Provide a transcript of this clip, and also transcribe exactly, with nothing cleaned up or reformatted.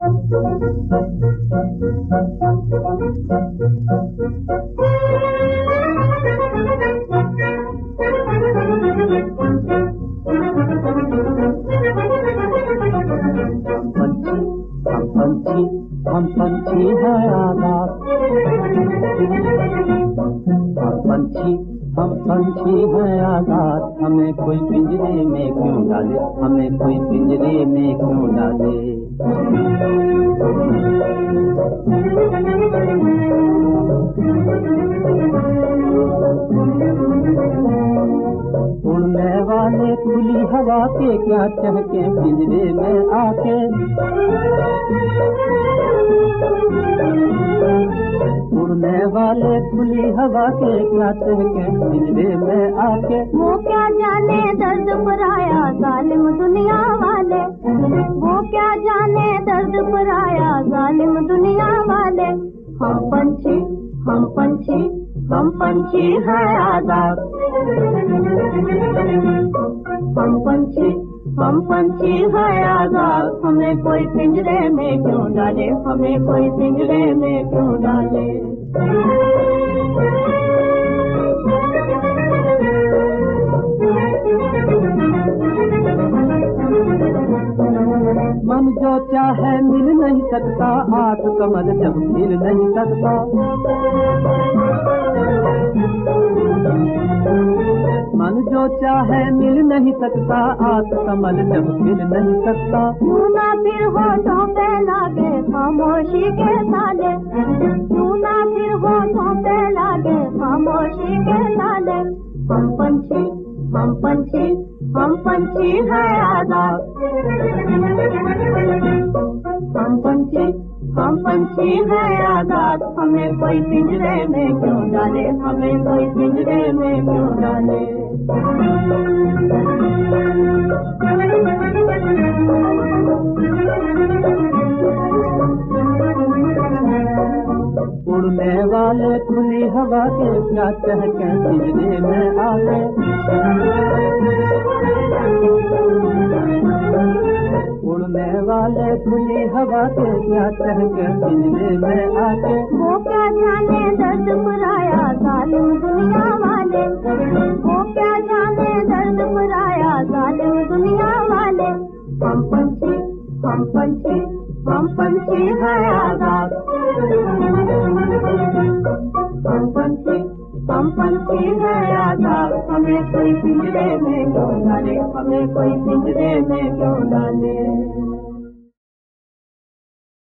पंछी हम पंछी हैं आजाद, पंछी हम पंछी हैं आजाद, हमें कोई पिंजरे में क्यों डाले, हमें कोई पिंजरे में क्यों डाले। उड़ने वाले खुली हवा के क्या चहके पिंजरे में आके, उड़ने वाले खुली हवा के क्या चहके पिंजरे में आके। वो क्या जाने दर्द पराया जालिम दुनिया वाले, वो क्या जाने दर्द पराया जालिम दुनिया वाले। हम पंछी हम पंछी हम पंछी हैं आजाद, हम पंछी हम पंछी हैं आजाद, हमें कोई पिंजरे में क्यों डाले, हमें कोई पिंजरे में क्यों डाले। मन जो चाहे मिल नहीं सकता, आठ कमर जब मिल नहीं सकता। मन जो चाहे मिल नहीं सकता, आठ कमल जब मिल नहीं सकता। क्यों ना फिर होठों पे लागे खामोशी के ताले, क्यों ना फिर होठों पे लागे खामोशी के ताले। हम पंछी हम पंछी हम पंछी हैं आजाद, हम पंछी हम पंछी हैं आजाद, हमें कोई पिंजरे में क्यों डाले, हमें कोई पिंजरे में क्यों डाले। उड़ने वाले खुली हवा के क्या चहके पिंजरे में आके, उड़ने वाले खुली हवा के क्या चहके पिंजरे में आके। वो क्या जाने दर्द पराया जालिम दुनिया वाले, वो क्या जाने दर्द पराया जालिम दुनिया वाले। हम पंछी हम पंछी हम पंछी हैं आजाद, हम पंछी हम पंछी हैं आजाद, हमें कोई पिंजरे में क्यों डाले, हमें कोई पिंजरे में क्यों डाले।